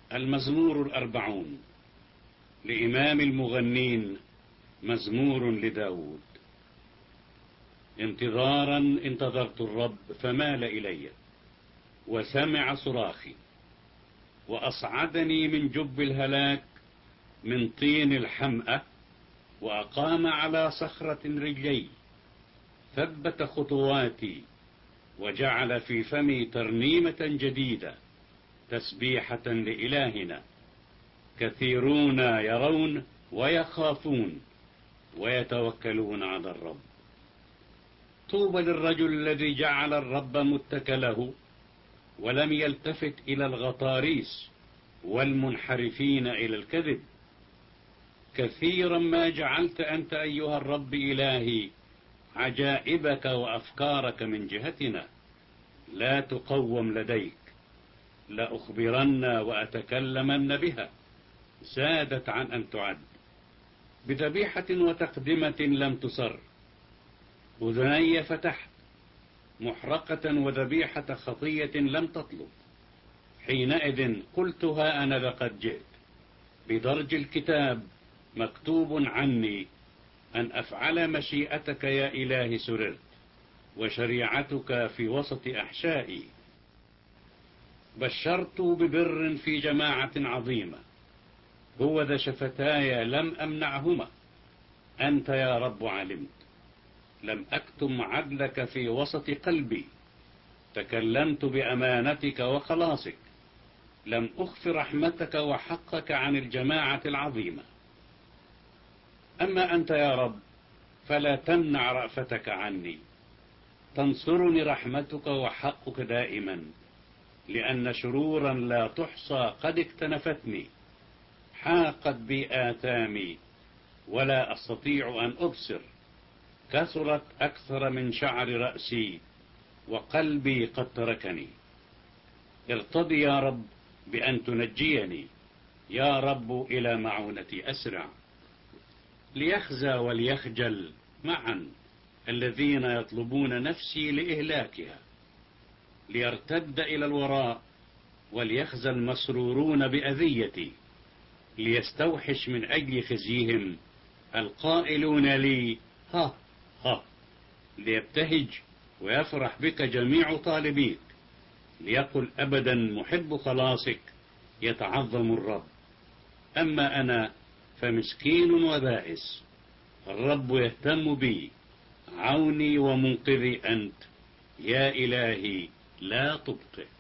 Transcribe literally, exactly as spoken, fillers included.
المزمور الأربعون لإمام المغنين، مزمور لداود. انتظارا انتظرت الرب فمال إلي وسمع صراخي، وأصعدني من جب الهلاك، من طين الحمأة، وأقام على صخرة رجلي، ثبت خطواتي، وجعل في فمي ترنيمة جديدة، تسبيحة لإلهنا. كثيرون يرون ويخافون ويتوكلون على الرب. طوبى للرجل الذي جعل الرب متكله، ولم يلتفت إلى الغطاريس والمنحرفين إلى الكذب. كثيرا ما جعلت أنت أيها الرب إلهي عجائبك وأفكارك من جهتنا، لا تقوم لديك. لأخبرن وأتكلمن بها، زادت عن أن تعد. بذبيحة وتقدمة لم تصر، أذني فتحت، محرقة وذبيحة خطية لم تطلب. حينئذ قلت ها أنا لقد جئت، بدرج الكتاب مكتوب عني أن أفعل مشيئتك يا إلهي سررت، وشريعتك في وسط أحشائي. بشرت ببر في جماعة عظيمة، هوذا شفتاي لم أمنعهما. أنت يا رب علمت، لم أكتم عدلك في وسط قلبي. تكلمت بأمانتك وخلاصك، لم أخف رحمتك وحقك عن الجماعة العظيمة. أما أنت يا رب فلا تمنع رأفتك عني، تنصرني رحمتك وحقك دائما. لأن شرورا لا تحصى قد اكتنفتني، حاقت بي آثامي ولا أستطيع أن أبصر. كثرت أكثر من شعر رأسي، وقلبي قد تركني. ارتضي يا رب بأن تنجيني، يا رب إلى معونتي أسرع. ليخزى وليخجل معا الذين يطلبون نفسي لإهلاكها، ليرتد إلى الوراء وليخزى المسرورون بأذيتي. ليستوحش من أجل خزيهم القائلون لي ها ها. ليبتهج ويفرح بك جميع طالبيك، ليقل أبدا محب خلاصك يتعظم الرب. أما أنا فمسكين وبائس، الرب يهتم بي. عوني ومنقذي أنت يا إلهي، لا تبطئ.